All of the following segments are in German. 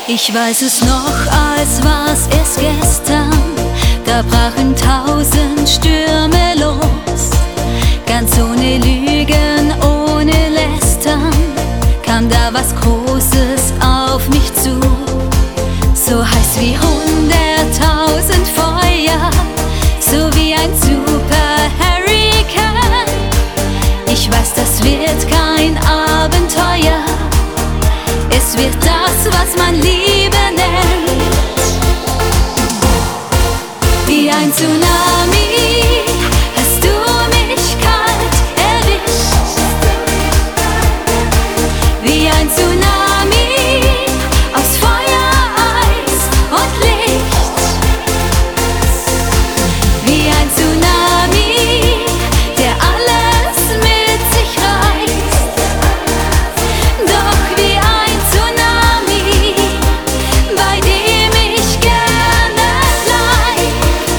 Ich weiß es noch, als war's erst gestern. Da brachen 1000 Stürme los. Ganz ohne Lügen, ohne Lästern, kam da was Großes auf mich zu. So heiß wie 100.000 Feuer, so wie ein Super Hurrikan. Ich weiß, das wird kein Abenteuer. Es wird das, was man Liebe nennt. Wie ein Tsunami hast du mich kalt erwischt. Wie ein Tsunami aus Feuer, Eis und Licht. Wie ein Tsunami, der alles mit sich reißt. Doch wie ein Tsunami, bei dem ich gerne bleib.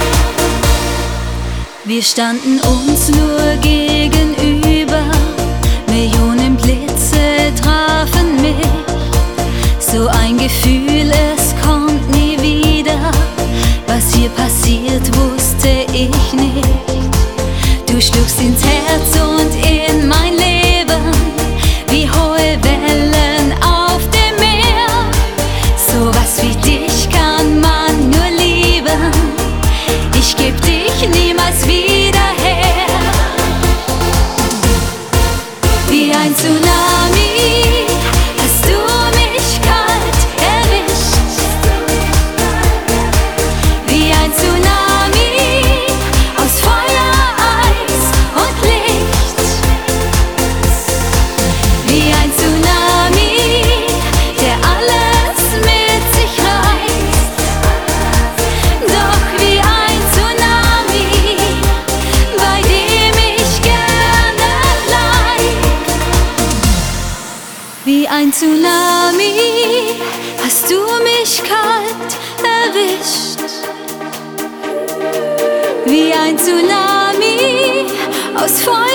Wir standen uns nur gegenüber, Millionen Blitze trafen mich. So ein Gefühl, es kommt nie wieder. Was hier passiert, wusste ich nicht. Du schlugst ins Herz und in mein Leben, wie hohe Wellen auf dem Meer. So was wie dich kann man nur lieben. Ich geb dich niemals wieder her. Wie ein Tsunami hast du mich kalt erwischt. Wie ein Tsunami aus Feuer, Eis und Licht. Wie ein Tsunami, der alles mit sich reißt. Doch wie ein Tsunami, bei dem ich gerne bleib. Wie ein Tsunami hast du mich kalt erwischt. Wie ein Tsunami aus Feuer.